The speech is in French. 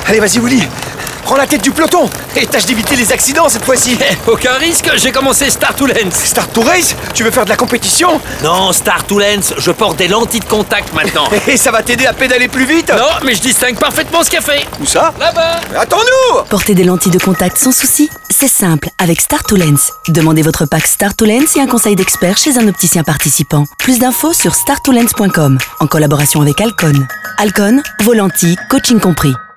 Allez, vas-y, Willy. Prends la tête du peloton et tâche d'éviter les accidents cette fois-ci. Aucun risque, j'ai commencé Start to Lens. Start to race? Tu veux faire de la compétition? Non, Start to Lens, je porte des lentilles de contact maintenant. Et ça va t'aider à pédaler plus vite? Non, mais je distingue parfaitement ce café. Où ça? Là-bas. Attends-nous! Porter des lentilles de contact sans souci, c'est simple avec Start to Lens. Demandez votre pack Start to Lens et un conseil d'expert chez un opticien participant. Plus d'infos sur starttolens.com en collaboration avec Alcon. Alcon, vos lentilles, coaching compris.